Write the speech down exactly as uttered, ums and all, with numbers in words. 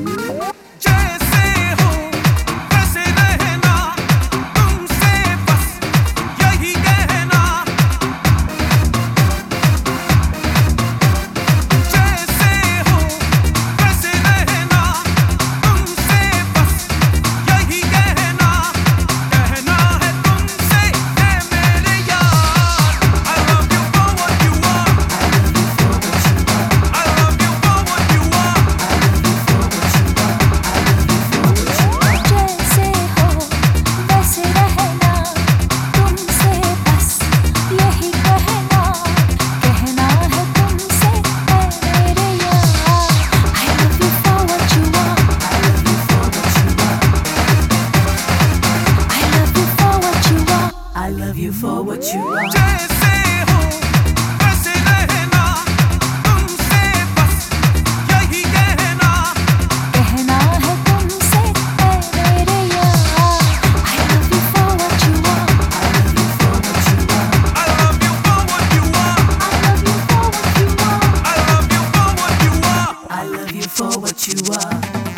जैसे हो वैसे रहना, तुमसे बस यही कहना। जैसे हो वैसे रहना, तुमसे बस यही कहना। कहना है तुमसे है मेरे यार, I love you for what you are, I love you for what you are। जैसे हो वैसे रहना, तुमसे बस यही कहना। कहना है तुमसे है मेरे यार, I love you for what you are, I love you for what you are, I love you for what you are, I love you for what you are। जैसे हो वैसे रहना, तुमसे बस यही कहना। कहना है तुमसे है मेरे यार, I love you for what you are, I love you for what you are, I love you for what you are, I love you for what you are, I love you for what you are। I love you for what you are।